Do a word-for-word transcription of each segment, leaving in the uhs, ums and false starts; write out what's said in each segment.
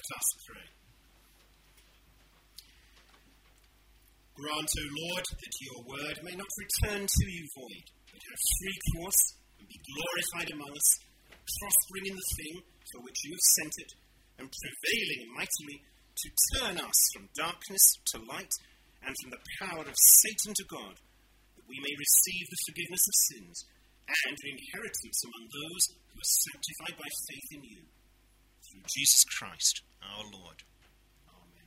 Let us pray. Grant, O Lord, that your word may not return to you void, but have free course and be glorified among us, prospering in the thing for which you have sent it, and prevailing mightily to turn us from darkness to light and from the power of Satan to God, that we may receive the forgiveness of sins and an inheritance among those who are sanctified by faith in you. Through Jesus Christ, our Lord. Amen.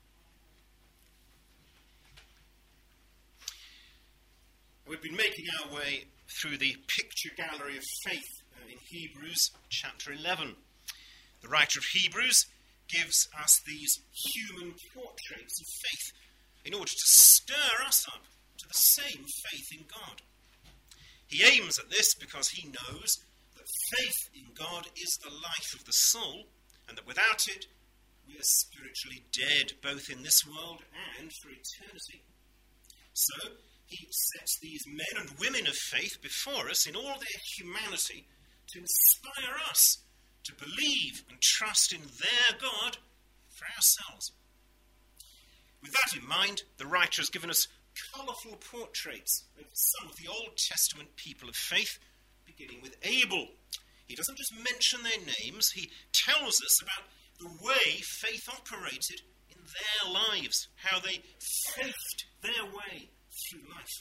We've been making our way through the picture gallery of faith uh, in Hebrews chapter eleven. The writer of Hebrews gives us these human portraits of faith in order to stir us up to the same faith in God. He aims at this because he knows that faith in God is the life of the soul, and that without it, we are spiritually dead, both in this world and for eternity. So, he sets these men and women of faith before us in all their humanity to inspire us to believe and trust in their God for ourselves. With that in mind, the writer has given us colourful portraits of some of the Old Testament people of faith, beginning with Abel. He doesn't just mention their names, he tells us about the way faith operated in their lives, how they faithed their way through life.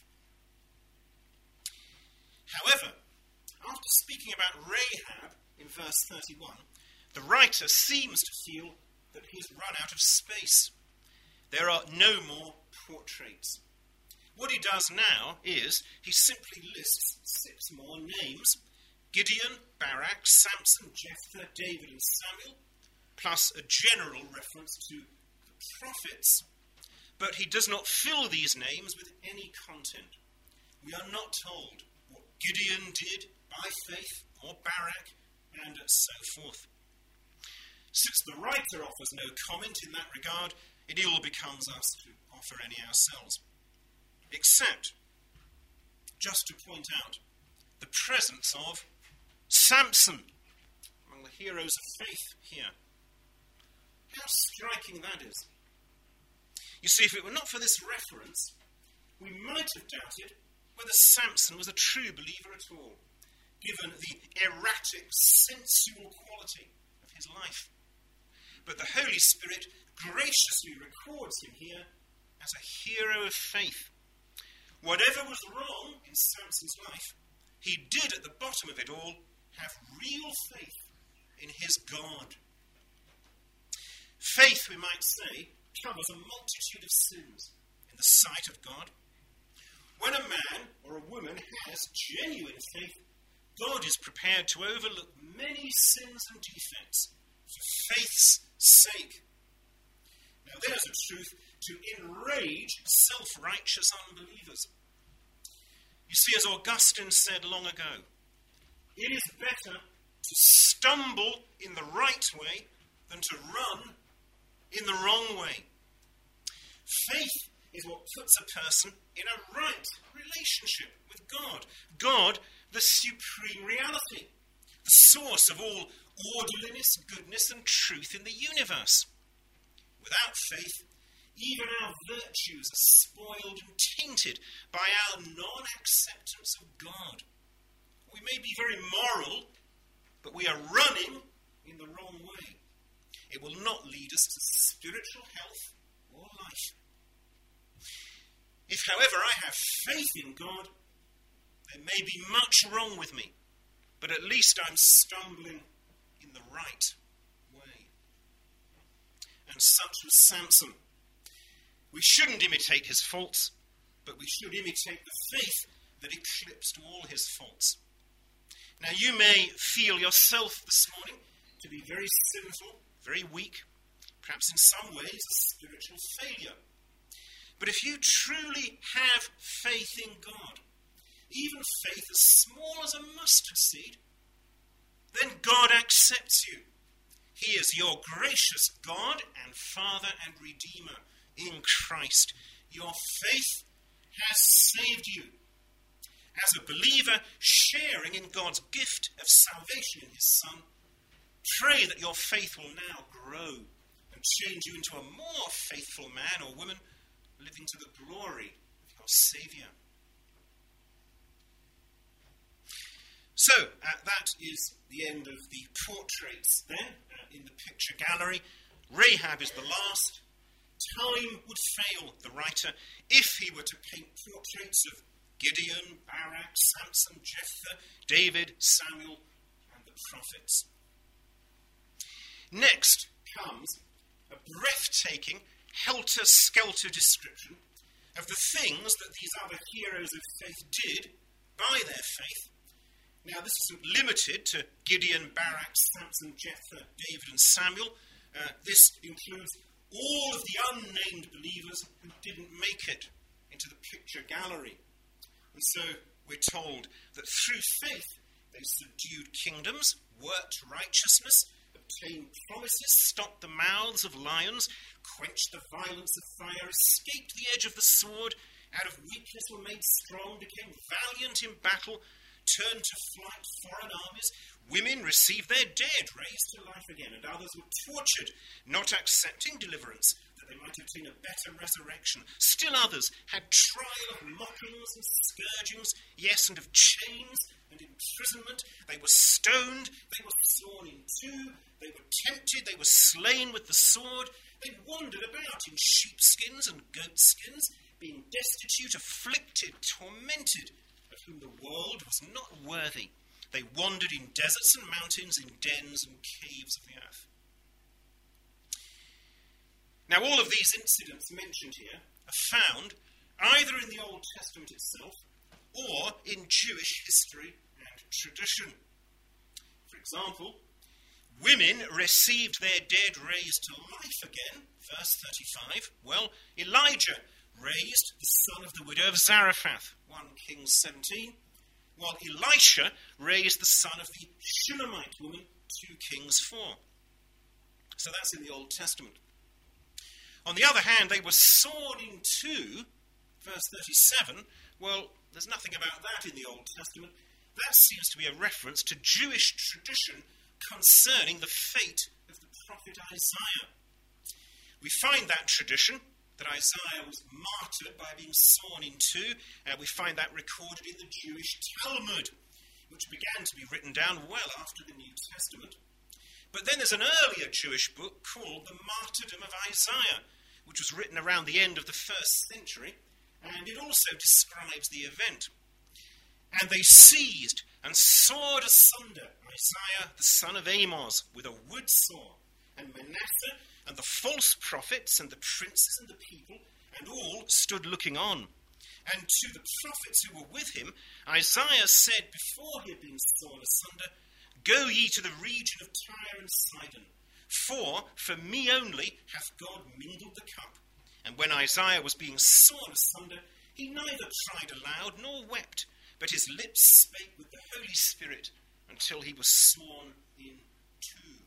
However, after speaking about Rahab in verse thirty-one, the writer seems to feel that he's run out of space. There are no more portraits. What he does now is he simply lists six more names: Gideon, Barak, Samson, Jephthah, David and Samuel, plus a general reference to the prophets. But he does not fill these names with any content. We are not told what Gideon did by faith, or Barak, and so forth. Since the writer offers no comment in that regard, it ill becomes us to offer any ourselves. Except, just to point out, the presence of Samson among the heroes of faith here. How striking that is. You see, if it were not for this reference, we might have doubted whether Samson was a true believer at all, given the erratic, sensual quality of his life. But the Holy Spirit graciously records him here as a hero of faith. Whatever was wrong in Samson's life, he did at the bottom of it all have real faith in his God. Faith, we might say, covers a multitude of sins in the sight of God. When a man or a woman has genuine faith, God is prepared to overlook many sins and defects for faith's sake. Now there's a truth to enrage self-righteous unbelievers. You see, as Augustine said long ago, it is better to stumble in the right way than to run in the wrong way. Faith is what puts a person in a right relationship with God. God, the supreme reality, the source of all orderliness, goodness, and truth in the universe. Without faith, even our virtues are spoiled and tainted by our non-acceptance of God. We may be very moral, but we are running in the wrong way. It will not lead us to spiritual health or life. If, however, I have faith in God, there may be much wrong with me, but at least I'm stumbling in the right way. And such was Samson. We shouldn't imitate his faults, but we should imitate the faith that eclipsed all his faults. Now, you may feel yourself this morning to be very sinful, very weak, perhaps in some ways a spiritual failure. But if you truly have faith in God, even faith as small as a mustard seed, then God accepts you. He is your gracious God and Father and Redeemer in Christ. Your faith has saved you. As a believer sharing in God's gift of salvation in his Son, pray that your faith will now grow and change you into a more faithful man or woman, living to the glory of your Saviour. So, uh, that is the end of the portraits then, uh, in the picture gallery. Rahab is the last. Time would fail the writer if he were to paint portraits of Gideon, Barak, Samson, Jephthah, David, Samuel, and the prophets. Next comes a breathtaking, helter-skelter description of the things that these other heroes of faith did by their faith. Now, this isn't limited to Gideon, Barak, Samson, Jephthah, David, and Samuel. Uh, this includes all of the unnamed believers who didn't make it into the picture gallery. And so we're told that through faith they subdued kingdoms, worked righteousness, obtained promises, stopped the mouths of lions, quenched the violence of fire, escaped the edge of the sword, out of weakness were made strong, became valiant in battle, turned to flight foreign armies. Women received their dead raised to life again, and others were tortured, not accepting deliverance, that they might obtain a better resurrection. Still others had trial of mockings and scourgings, yes, and of chains and imprisonment. They were stoned, they were sawn in two, they were tempted, they were slain with the sword. They wandered about in sheepskins and goatskins, being destitute, afflicted, tormented, of whom the world was not worthy. They wandered in deserts and mountains, in dens and caves of the earth. Now, all of these incidents mentioned here are found either in the Old Testament itself or in Jewish history and tradition. For example, women received their dead raised to life again, verse thirty-five. Well, Elijah raised the son of the widow of Zarephath, First Kings seventeen, while Elisha raised the son of the Shunammite woman, Second Kings four. So that's in the Old Testament. On the other hand, they were sawn in two, verse thirty-seven. Well, there's nothing about that in the Old Testament. That seems to be a reference to Jewish tradition concerning the fate of the prophet Isaiah. We find that tradition, that Isaiah was martyred by being sawn in two. Uh, we find that recorded in the Jewish Talmud, which began to be written down well after the New Testament. But then there's an earlier Jewish book called The Martyrdom of Isaiah, which was written around the end of the first century, and it also describes the event. And they seized and sawed asunder Isaiah the son of Amoz with a wood saw, and Manasseh, and the false prophets, and the princes, and the people, and all stood looking on. And to the prophets who were with him, Isaiah said before he had been sawn asunder, "Go ye to the region of Tyre and Sidon, for for me only hath God mingled the cup." And when Isaiah was being sawn asunder, he neither cried aloud nor wept, but his lips spake with the Holy Spirit until he was sawn in two.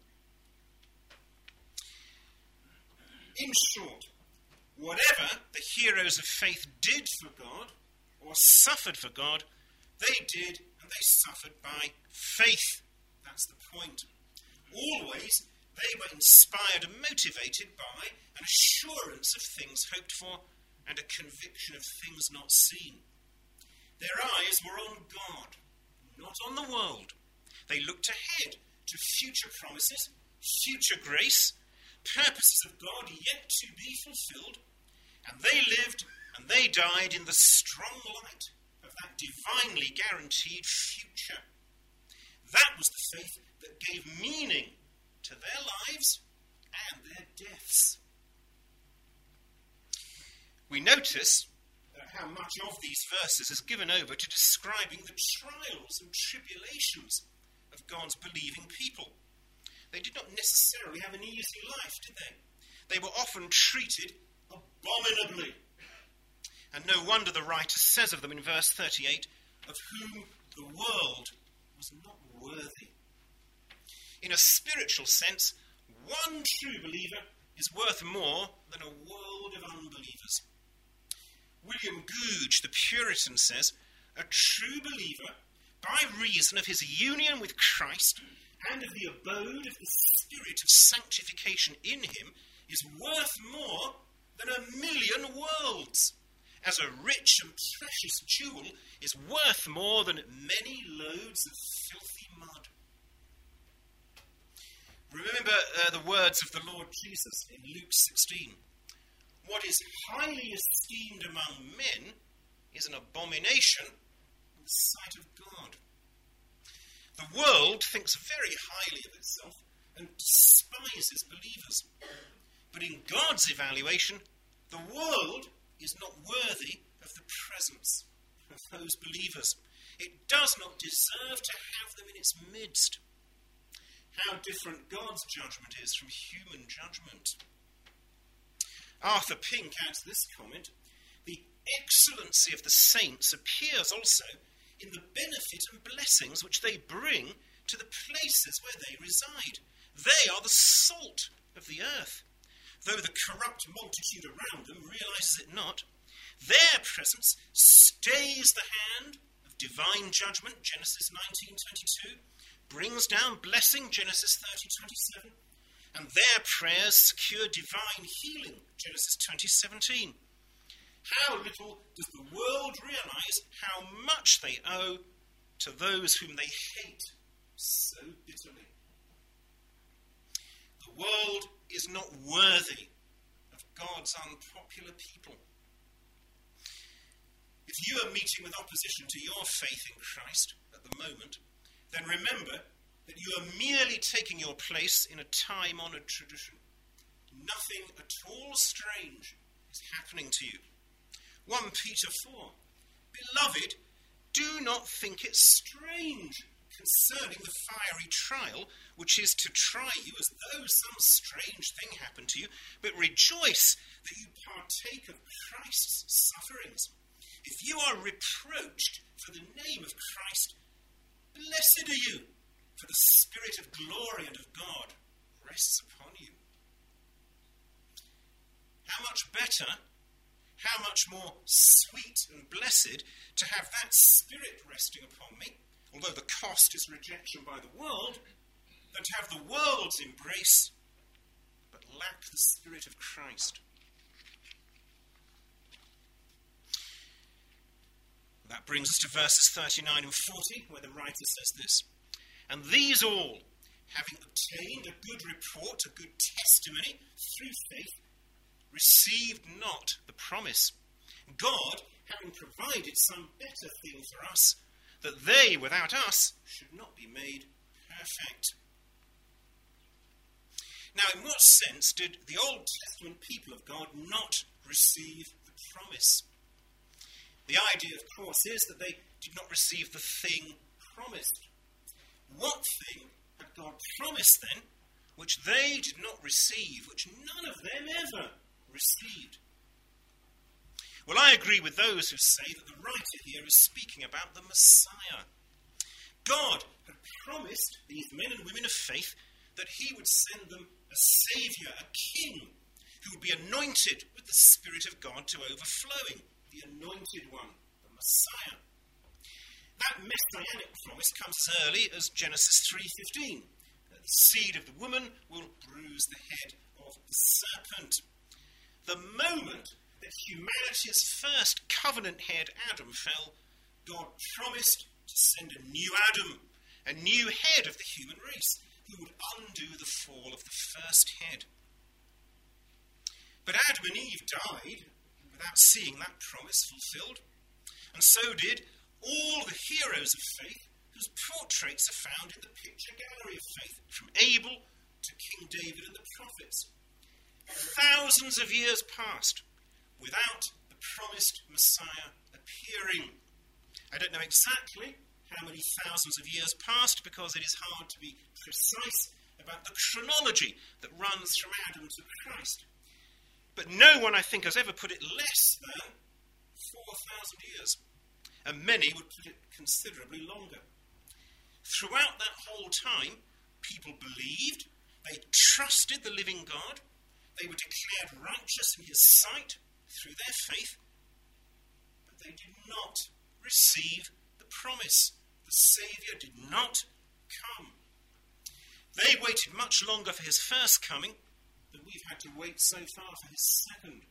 In short, whatever the heroes of faith did for God, or suffered for God, they did and they suffered by faith. That's the point. Always they were inspired and motivated by an assurance of things hoped for and a conviction of things not seen. Their eyes were on God, not on the world. They looked ahead to future promises, future grace, purposes of God yet to be fulfilled, and they lived and they died in the strong light of that divinely guaranteed future. That was the faith that gave meaning to their lives and their deaths. We notice uh, how much of these verses is given over to describing the trials and tribulations of God's believing people. They did not necessarily have an easy life, did they? They were often treated abominably. And no wonder the writer says of them in verse thirty-eight, of whom the world was not worthy. In a spiritual sense, one true believer is worth more than a world of unbelievers. William Gouge, the Puritan, says, a true believer, by reason of his union with Christ and of the abode of the Spirit of sanctification in him, is worth more than a million worlds, as a rich and precious jewel is worth more than many loads of filthy mud. Remember uh, the words of the Lord Jesus in Luke sixteen. What is highly esteemed among men is an abomination in the sight of God. The world thinks very highly of itself and despises believers. But in God's evaluation, the world is not worthy of the presence of those believers. It does not deserve to have them in its midst. How different God's judgment is from human judgment. Arthur Pink adds this comment: the excellency of the saints appears also in the benefit and blessings which they bring to the places where they reside. They are the salt of the earth. Though the corrupt multitude around them realizes it not, their presence stays the hand of divine judgment, Genesis nineteen twenty-two, brings down blessing, Genesis thirty twenty-seven, and their prayers secure divine healing, Genesis twenty seventeen. How little does the world realize how much they owe to those whom they hate so bitterly. The world is not worthy of God's unpopular people. If you are meeting with opposition to your faith in Christ at the moment, then remember that you are merely taking your place in a time-honoured tradition. Nothing at all strange is happening to you. First Peter four. Beloved, do not think it strange concerning the fiery trial, which is to try you as though some strange thing happened to you, but rejoice that you partake of Christ's sufferings. If you are reproached for the name of Christ, blessed are you, for the Spirit of glory and of God rests upon you. How much better, how much more sweet and blessed to have that Spirit resting upon me, although the cost is rejection by the world, than to have the world's embrace, but lack the Spirit of Christ. That brings us to verses thirty-nine and forty, where the writer says this: and these all, having obtained a good report, a good testimony through faith, received not the promise, God having provided some better thing for us, that they without us should not be made perfect. Now, in what sense did the Old Testament people of God not receive the promise? The idea, of course, is that they did not receive the thing promised. What thing had God promised then, which they did not receive, which none of them ever received? Well, I agree with those who say that the writer here is speaking about the Messiah. God had promised these men and women of faith that he would send them a saviour, a king, who would be anointed with the Spirit of God to overflowing, the anointed one, the Messiah. That messianic promise comes as early as Genesis three fifteen. The seed of the woman will bruise the head of the serpent. The moment that humanity's first covenant head, Adam, fell, God promised to send a new Adam, a new head of the human race, who would undo the fall of the first head. But Adam and Eve died without seeing that promise fulfilled, and so did all the heroes of faith whose portraits are found in the picture gallery of faith, from Abel to King David and the prophets. Thousands of years passed without the promised Messiah appearing. I don't know exactly how many thousands of years passed, because it is hard to be precise about the chronology that runs from Adam to Christ. But no one, I think, has ever put it less than four thousand years. And many would put it considerably longer. Throughout that whole time, people believed, they trusted the living God, they were declared righteous in his sight through their faith, but they did not receive the promise. The Saviour did not come. They waited much longer for his first coming, that we've had to wait so far for his second.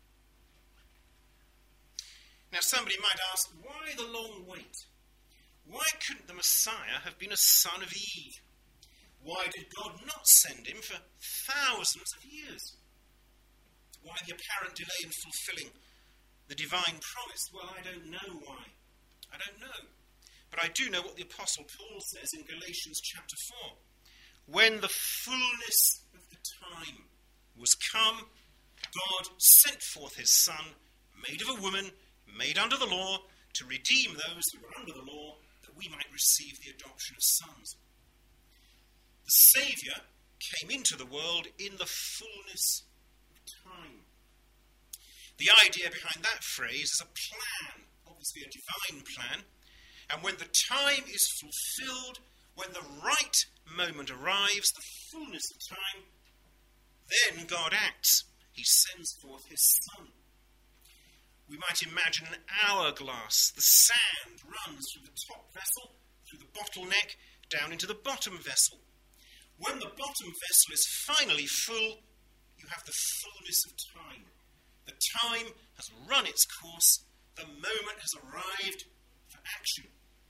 Now somebody might ask, why the long wait? Why couldn't the Messiah have been a son of Eve? Why did God not send him for thousands of years? Why the apparent delay in fulfilling the divine promise? Well, I don't know why. I don't know. But I do know what the Apostle Paul says in Galatians chapter four. When the fullness of the time was come, God sent forth his Son, made of a woman, made under the law, to redeem those who were under the law, that we might receive the adoption of sons. The Saviour came into the world in the fullness of time. The idea behind that phrase is a plan, obviously a divine plan, and when the time is fulfilled, when the right moment arrives, the fullness of time, then God acts. He sends forth his Son. We might imagine an hourglass. The sand runs through the top vessel, through the bottleneck, down into the bottom vessel. When the bottom vessel is finally full, you have the fullness of time. The time has run its course. The moment has arrived for action.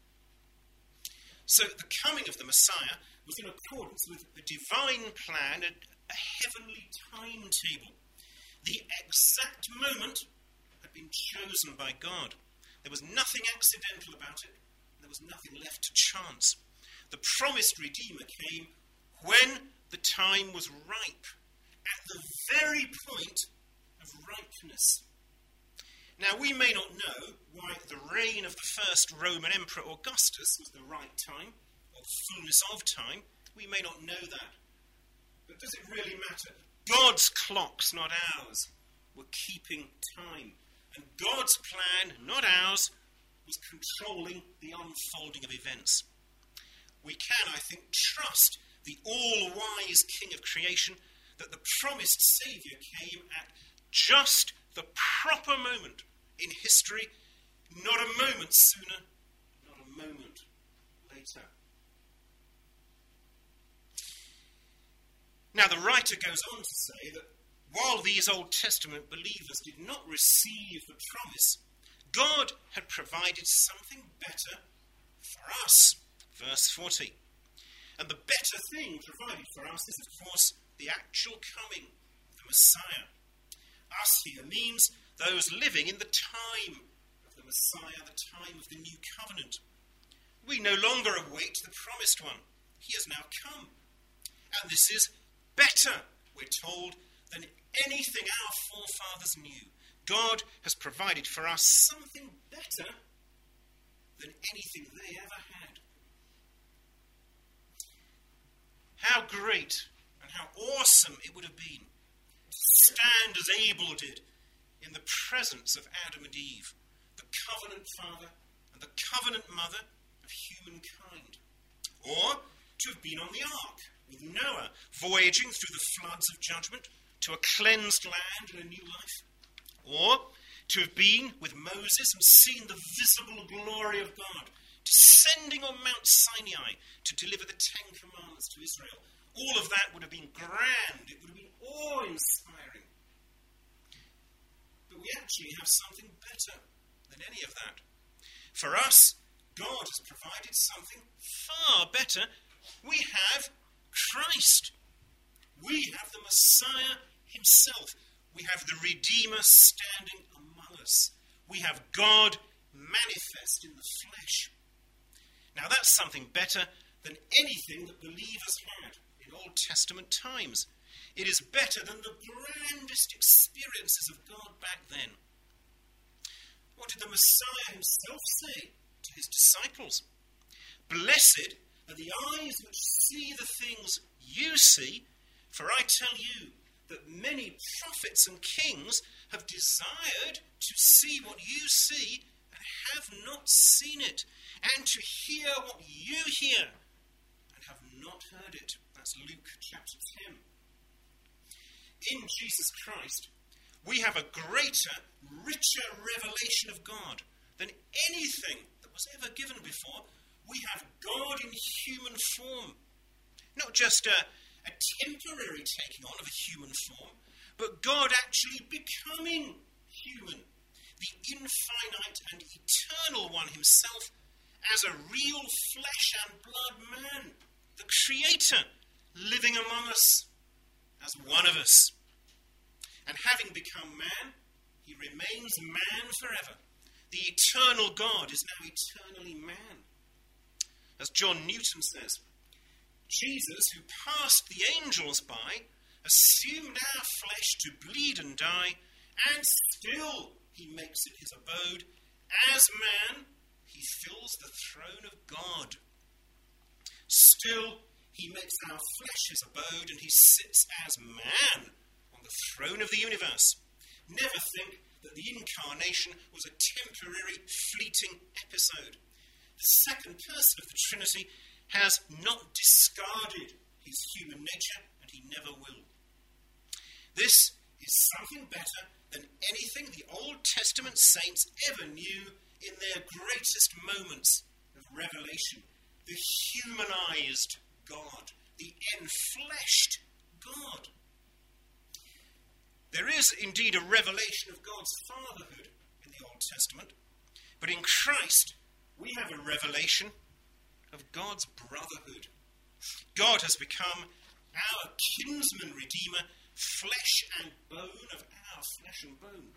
So the coming of the Messiah was in accordance with a divine plan, a, a heavenly timetable. The exact moment had been chosen by God. There was nothing accidental about it. There was nothing left to chance. The promised Redeemer came when the time was ripe, at the very point of ripeness. Now, we may not know why the reign of the first Roman Emperor Augustus was the right time, or fullness of time. We may not know that. But does it really matter? God's clocks, not ours, were keeping time. And God's plan, not ours, was controlling the unfolding of events. We can, I think, trust the all-wise King of creation that the promised Saviour came at just the proper moment in history, not a moment sooner, not a moment later. Now, the writer goes on to say that while these Old Testament believers did not receive the promise, God had provided something better for us. Verse forty. And the better thing provided for us is, of course, the actual coming of the Messiah. Us here means those living in the time of the Messiah, the time of the new covenant. We no longer await the promised one. He has now come. And this is better, we're told, than anything our forefathers knew. God has provided for us something better than anything they ever had. How great and how awesome it would have been to stand as Abel did in the presence of Adam and Eve, the covenant father and the covenant mother of humankind. Or to have been on the ark with Noah, voyaging through the floods of judgment to a cleansed land and a new life. Or to have been with Moses and seen the visible glory of God, descending on Mount Sinai to deliver the Ten Commandments to Israel. All of that would have been grand. It would have been awe-inspiring. But we actually have something better than any of that. For us, God has provided something far better. We have Christ. We have the Messiah himself. We have the Redeemer standing among us. We have God manifest in the flesh. Now that's something better than anything that believers had in Old Testament times. It is better than the grandest experiences of God back then. What did the Messiah himself say to his disciples? Blessed are the eyes which see the things you see, for I tell you that many prophets and kings have desired to see what you see and have not seen it, and to hear what you hear and have not heard it. That's Luke chapter ten. In Jesus Christ, we have a greater, richer revelation of God than anything that was ever given before. We have God in human form. Not just a, a temporary taking on of a human form, but God actually becoming human, the infinite and eternal one himself, as a real flesh and blood man, the Creator, living among us as one of us. And having become man, he remains man forever. The eternal God is now eternally man. As John Newton says, Jesus, who passed the angels by, assumed our flesh to bleed and die, and still he makes it his abode. As man, he fills the throne of God. Still, he makes our flesh his abode, and he sits as man on the throne of the universe. Never think that the incarnation was a temporary, fleeting episode. The second person of the Trinity has not discarded his human nature, and he never will. This is something better than anything the Old Testament saints ever knew in their greatest moments of revelation. The humanized God, the enfleshed God. There is indeed a revelation of God's fatherhood in the Old Testament, but in Christ we have a revelation of God's brotherhood. God has become our kinsman redeemer, flesh and bone of our flesh and bone.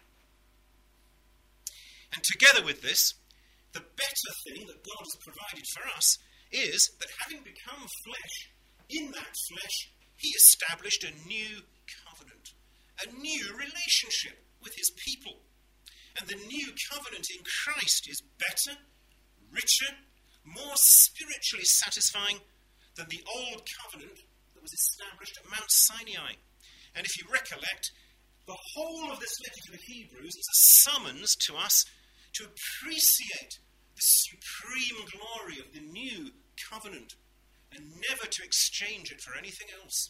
And together with this, the better thing that God has provided for us is that having become flesh, in that flesh, he established a new covenant, a new relationship with his people. And the new covenant in Christ is better, richer, more spiritually satisfying than the old covenant that was established at Mount Sinai. And if you recollect, the whole of this letter to the Hebrews is a summons to us to appreciate the supreme glory of the new covenant and never to exchange it for anything else.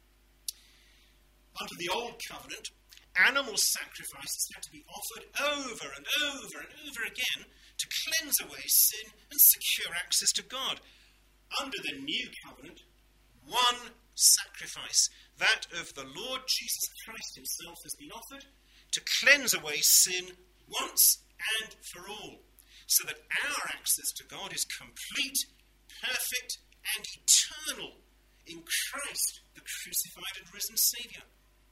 Under the old covenant, animal sacrifices had to be offered over and over and over again to cleanse away sin and secure access to God. Under the new covenant, one sacrifice, that of the Lord Jesus Christ himself, has been offered to cleanse away sin once and for all, so that our access to God is complete, perfect, and eternal in Christ, the crucified and risen Saviour.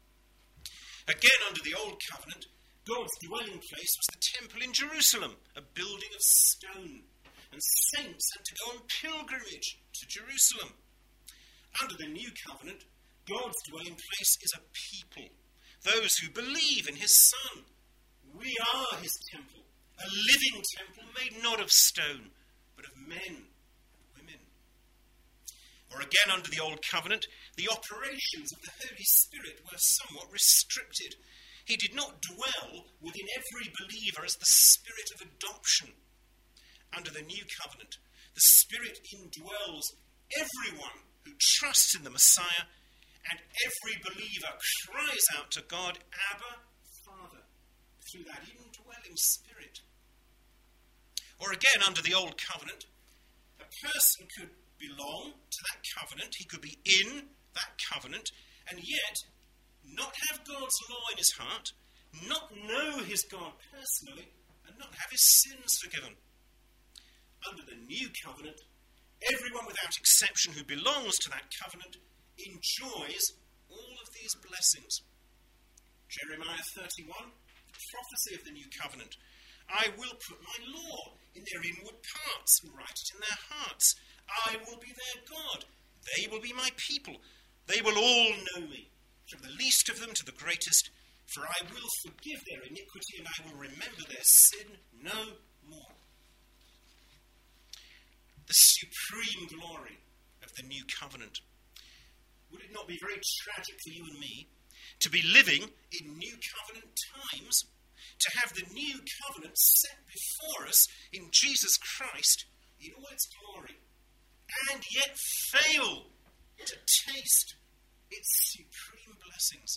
Again, under the old covenant, God's dwelling place was the temple in Jerusalem, a building of stone, and saints had to go on pilgrimage to Jerusalem. Under the new covenant, God's dwelling place is a people, those who believe in his Son. We are his temple, a living temple made not of stone, but of men and women. Or again, under the old covenant, the operations of the Holy Spirit were somewhat restricted. He did not dwell within every believer as the Spirit of adoption. Under the new covenant, the Spirit indwells everyone who trusts in the Messiah, and every believer cries out to God, Abba, Father, through that indwelling Spirit. Or again, under the old covenant, a person could belong to that covenant, he could be in that covenant, and yet not have God's law in his heart, not know his God personally, and not have his sins forgiven. Under the new covenant, everyone without exception who belongs to that covenant enjoys all of these blessings. Jeremiah thirty-one, the prophecy of the new covenant. I will put my law in their inward parts and write it in their hearts. I will be their God. They will be my people. They will all know me, from the least of them to the greatest, for I will forgive their iniquity and I will remember their sin no more. The supreme glory of the new covenant. Would it not be very tragic for you and me to be living in new covenant times, to have the new covenant set before us in Jesus Christ in all its glory, and yet fail to taste its supreme blessings?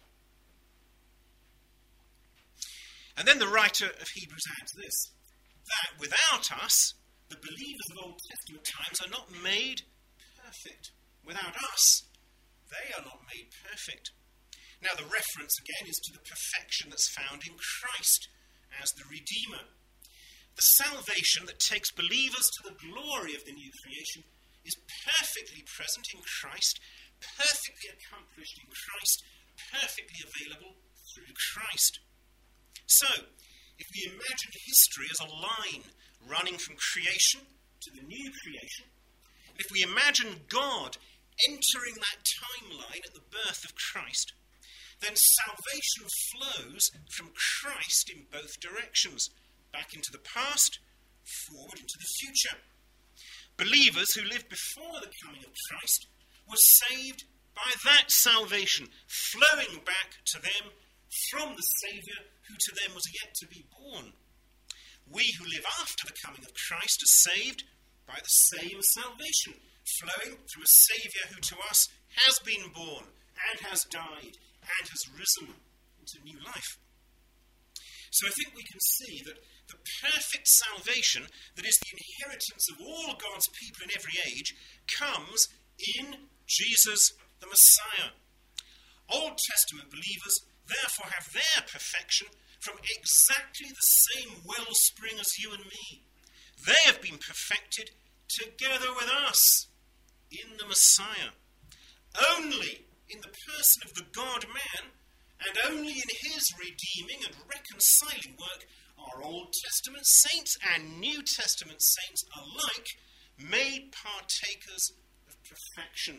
And then the writer of Hebrews adds this, that without us, the believers of Old Testament times are not made perfect. Without us, are not made perfect. Now the reference again is to the perfection that's found in Christ as the Redeemer. The salvation that takes believers to the glory of the new creation is perfectly present in Christ, perfectly accomplished in Christ, perfectly available through Christ. So, if we imagine history as a line running from creation to the new creation, and if we imagine God entering that timeline at the birth of Christ, then salvation flows from Christ in both directions, back into the past, forward into the future. Believers who lived before the coming of Christ were saved by that salvation, flowing back to them from the Saviour who to them was yet to be born. We who live after the coming of Christ are saved by the same salvation, flowing from a Saviour who to us has been born and has died and has risen into new life. So I think we can see that the perfect salvation that is the inheritance of all God's people in every age comes in Jesus the Messiah. Old Testament believers therefore have their perfection from exactly the same wellspring as you and me. They have been perfected together with us in the Messiah. Only in the person of the God-man, and only in his redeeming and reconciling work, are Old Testament saints and New Testament saints alike made partakers of perfection.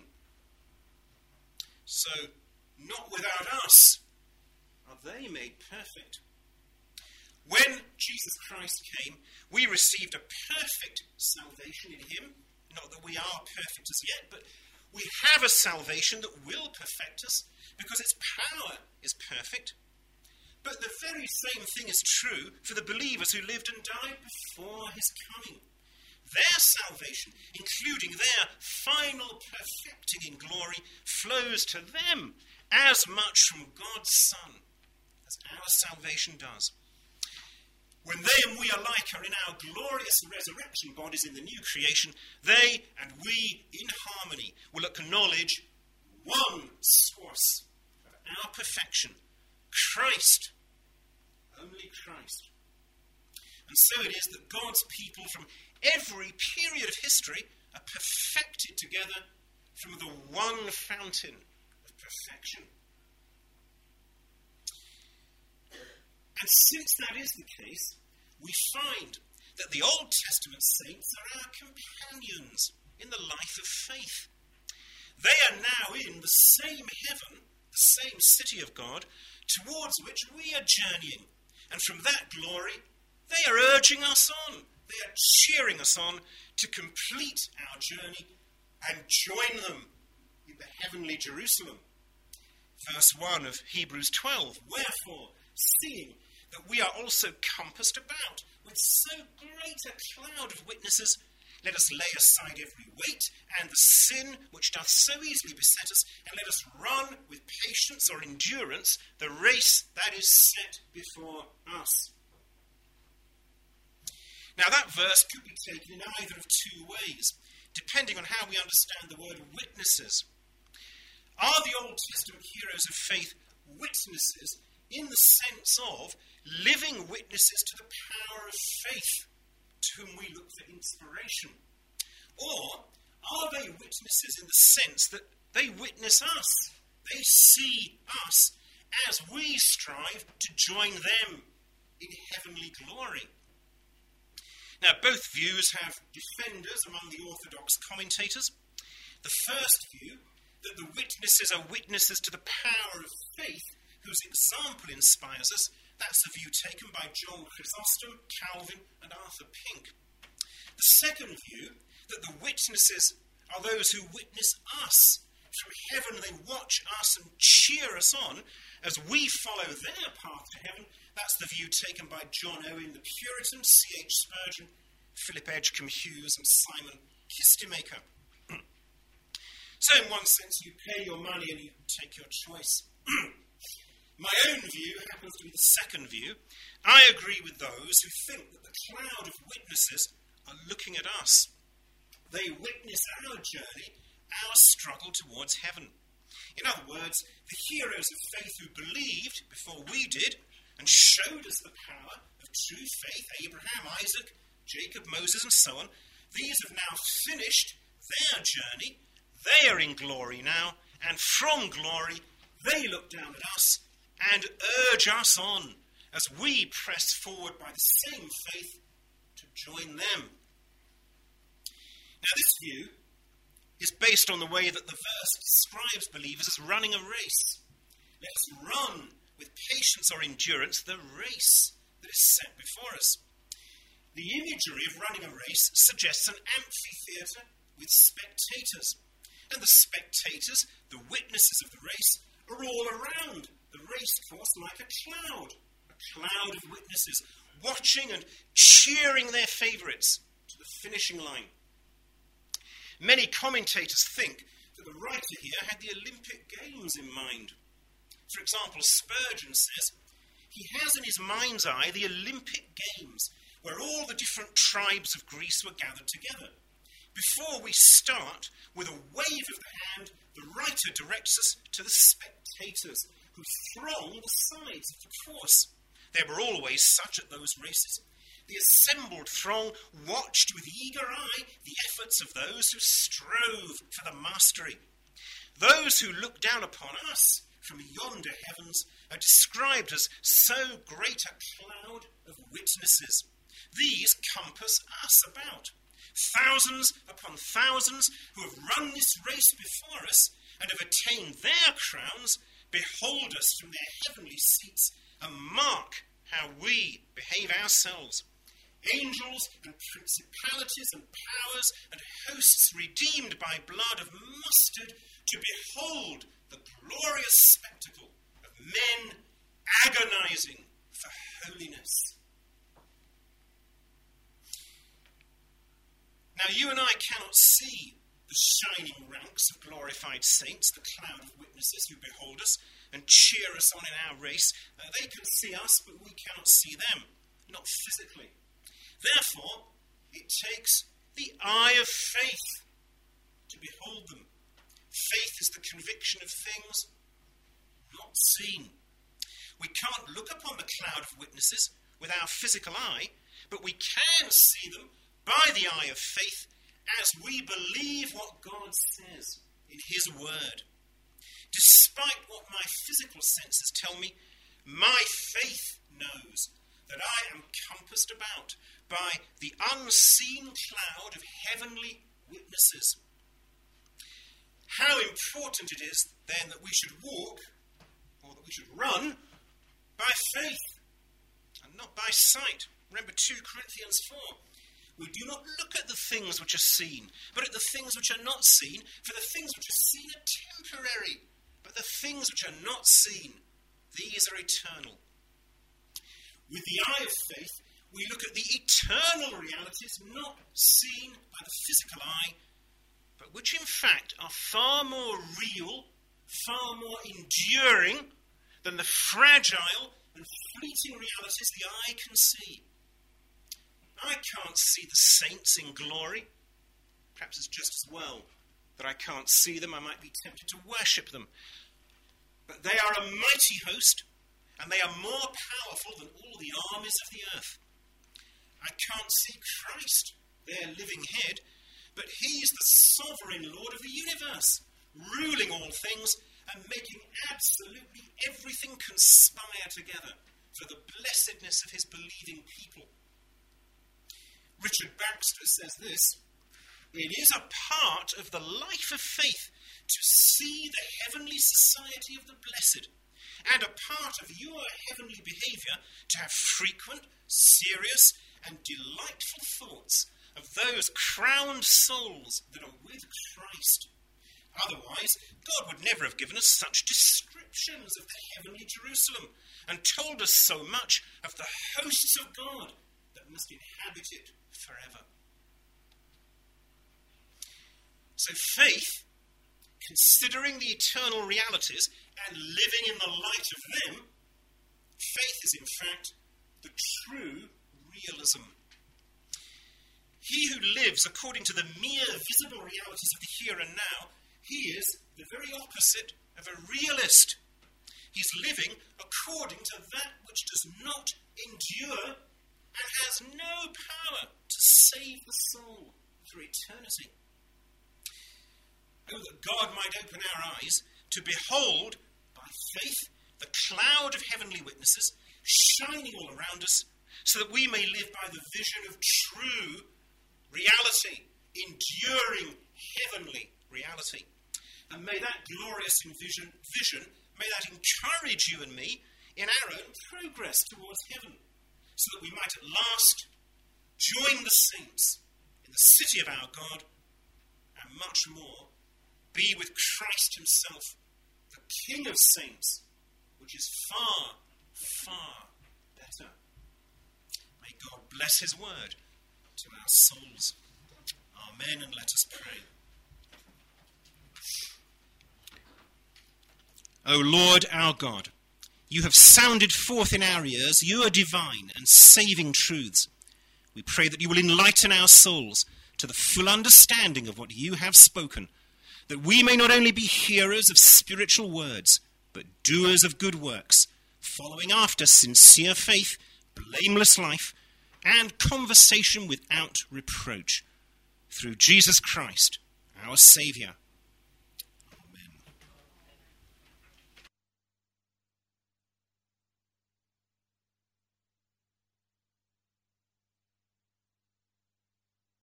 So, not without us are they made perfect. When Jesus Christ came, we received a perfect salvation in him. Not that we are perfect as yet, but we have a salvation that will perfect us because its power is perfect. But the very same thing is true for the believers who lived and died before his coming. Their salvation, including their final perfecting in glory, flows to them as much from God's Son as our salvation does. When they and we alike are in our glorious resurrection bodies in the new creation, they and we in harmony will acknowledge one source of our perfection, Christ, only Christ. And so it is that God's people from every period of history are perfected together from the one fountain of perfection. And since that is the case, we find that the Old Testament saints are our companions in the life of faith. They are now in the same heaven, the same city of God, towards which we are journeying. And from that glory, they are urging us on. They are cheering us on to complete our journey and join them in the heavenly Jerusalem. Verse one of Hebrews twelve, wherefore, seeing that we are also compassed about with so great a cloud of witnesses, let us lay aside every weight and the sin which doth so easily beset us, and let us run with patience or endurance the race that is set before us. Now that verse could be taken in either of two ways, depending on how we understand the word witnesses. Are the Old Testament heroes of faith witnesses in the sense of living witnesses to the power of faith, to whom we look for inspiration? Or are they witnesses in the sense that they witness us? They see us as we strive to join them in heavenly glory. Now, both views have defenders among the Orthodox commentators. The first view, that the witnesses are witnesses to the power of faith, whose example inspires us, that's the view taken by John Chrysostom, Calvin, and Arthur Pink. The second view, that the witnesses are those who witness us. From heaven they watch us and cheer us on as we follow their path to heaven. That's the view taken by John Owen the Puritan, C H Spurgeon, Philip Edgecombe Hughes, and Simon Kistemaker. So in one sense, you pay your money and you take your choice. My own view happens to be the second view. I agree with those who think that the cloud of witnesses are looking at us. They witness our journey, our struggle towards heaven. In other words, the heroes of faith who believed before we did and showed us the power of true faith, Abraham, Isaac, Jacob, Moses, and so on, these have now finished their journey. They are in glory now, and from glory they look down at us and urge us on as we press forward by the same faith to join them. Now, this view is based on the way that the verse describes believers as running a race. Let us run with patience or endurance the race that is set before us. The imagery of running a race suggests an amphitheatre with spectators. And the spectators, the witnesses of the race, are all around the race course like a cloud. A cloud of witnesses watching and cheering their favourites to the finishing line. Many commentators think that the writer here had the Olympic Games in mind. For example, Spurgeon says, he has in his mind's eye the Olympic Games, where all the different tribes of Greece were gathered together. Before we start, with a wave of the hand, the writer directs us to the spectators who throng the sides of the course. There were always such at those races. The assembled throng watched with eager eye the efforts of those who strove for the mastery. Those who look down upon us from yonder heavens are described as so great a cloud of witnesses. These compass us about. Thousands upon thousands who have run this race before us and have attained their crowns behold us from their heavenly seats and mark how we behave ourselves. Angels and principalities and powers and hosts redeemed by blood have mustered to behold the glorious spectacle of men agonizing for holiness. Now, you and I cannot see the shining ranks of glorified saints, the cloud of witnesses who behold us and cheer us on in our race. Uh, they can see us, but we cannot see them, not physically. Therefore, it takes the eye of faith to behold them. Faith is the conviction of things not seen. We can't look upon the cloud of witnesses with our physical eye, but we can see them by the eye of faith as we believe what God says in his word. Despite what my physical senses tell me, my faith knows that I am compassed about by the unseen cloud of heavenly witnesses. How important it is, then, that we should walk, or that we should run, by faith, and not by sight. Remember two Corinthians four. We do not look at the things which are seen, but at the things which are not seen, for the things which are seen are temporary, but the things which are not seen, these are eternal. With the eye of faith, we look at the eternal realities not seen by the physical eye, but which in fact are far more real, far more enduring than the fragile and fleeting realities the eye can see. I can't see the saints in glory. Perhaps it's just as well that I can't see them. I might be tempted to worship them. But they are a mighty host, and they are more powerful than all the armies of the earth. I can't see Christ, their living head, but he's the sovereign Lord of the universe, ruling all things and making absolutely everything conspire together for the blessedness of his believing people. Richard Baxter says this: it is a part of the life of faith to see the heavenly society of the blessed, and a part of your heavenly behaviour to have frequent, serious, and delightful thoughts of those crowned souls that are with Christ. Otherwise, God would never have given us such descriptions of the heavenly Jerusalem and told us so much of the hosts of God that must inhabit it forever. So faith, considering the eternal realities and living in the light of them, faith is in fact the true realism. He who lives according to the mere visible realities of the here and now, he is the very opposite of a realist. He's living according to that which does not endure and has no power to save the soul for eternity. Oh, that God might open our eyes to behold by faith the cloud of heavenly witnesses shining all around us, so that we may live by the vision of true reality, enduring heavenly reality. And may that glorious vision, vision, may that encourage you and me in our own progress towards heaven, so that we might at last join the saints in the city of our God, and much more, be with Christ himself, the King of saints, which is far, far better. May God bless his word to our souls. Amen, and let us pray. O Lord our God, you have sounded forth in our ears your divine and saving truths. We pray that you will enlighten our souls to the full understanding of what you have spoken, that we may not only be hearers of spiritual words, but doers of good works, following after sincere faith, blameless life, and conversation without reproach. Through Jesus Christ, our Saviour.